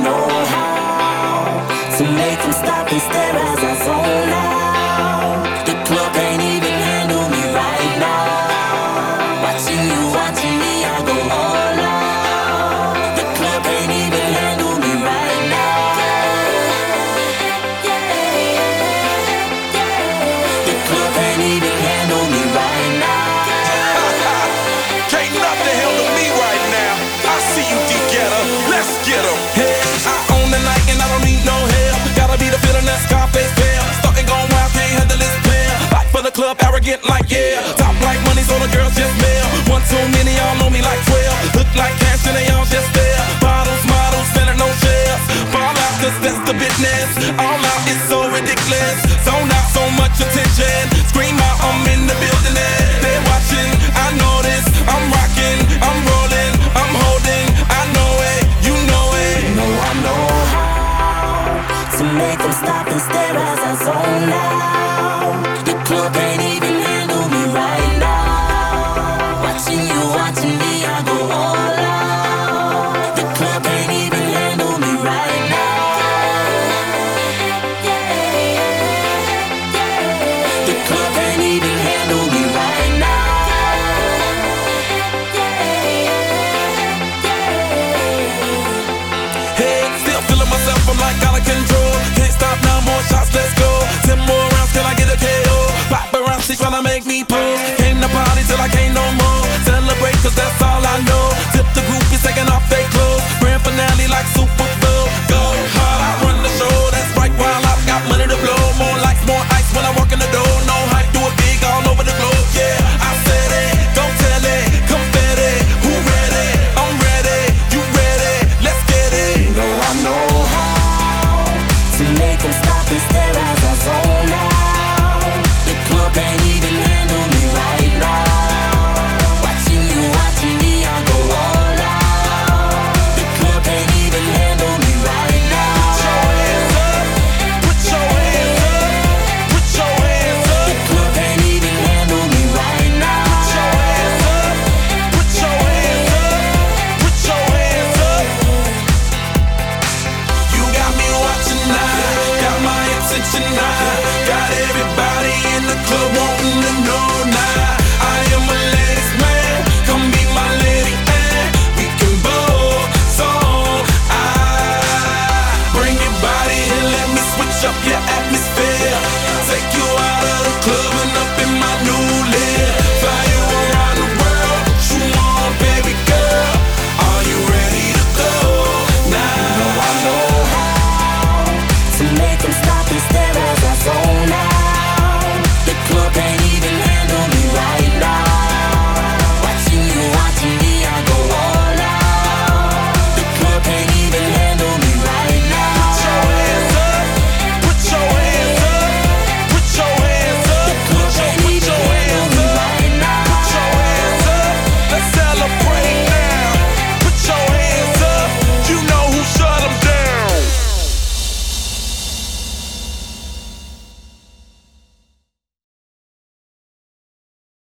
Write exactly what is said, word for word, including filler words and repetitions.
know how to make them stop and stare as I zone out. The club can't even handle me right now. Watching you, watching me, I go all out. The club can't even handle me right now. The club can't even handle me right now. Can't nothing handle me right now. I see you, D-Getter. Let's get 'em. Hey, I own the night and I don't need no help. Gotta be the feeling that Scarface feel. Starting going wild, can't handle this pair. Fight for the club, arrogant like yeah. Top like money, so the girls just mail. One too many, y'all know me like twelve. Look like cash and they all just there. Bottles, models, selling no shares. Ball out, cause that's the business. All out, it's so ridiculous. Zone out, so much attention. Scream out, I'm in the building and they're watching. I know this, I'm rocking, I'm rolling, I'm holding. I know it, you know it. You know I know how to make them stop and stare as I zone out. The club can't even handle me right now. Watching you, watching me, I go all out. The club can't even handle me right now. The club can't even handle me right now. Hey, still feeling myself, I'm like out of control. Can't stop now, more shots, let's go. Ten more rounds till I get a K O. Paparazzi tryna make me pose. Came to party till I can't no more. Celebrate cause that's all I know. Tip the groupies taking off their clothes. Grand finale like Super Bowl. Go hard, I run the show. That's right, while I've got money to blow. More lights, more ice when I walk in the door. No hype, do it big all over the globe. Yeah, I said it, go tell it. Confetti, who ready? I'm ready, you ready? Let's get it. You know I know how to make them stop and stare as I zone out. The club can't even handle me right now. Watching you, watching me, I go all out. The club can't even handle me right now. Put your hands up, put your hands up, The club can't even handle me right now. put your hands up, put your hands up, put your hands up. You got me watching now, got my attention now, got everybody in the club wanting to know now. I am a ladies man, come be my lady and we can both song. I bring your body and let me switch up your atmosphere, take you out of the club